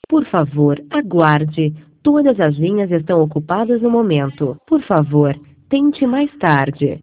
Por favor, aguarde. Todas as linhas estão ocupadas no momento. Por favor, tente mais tarde.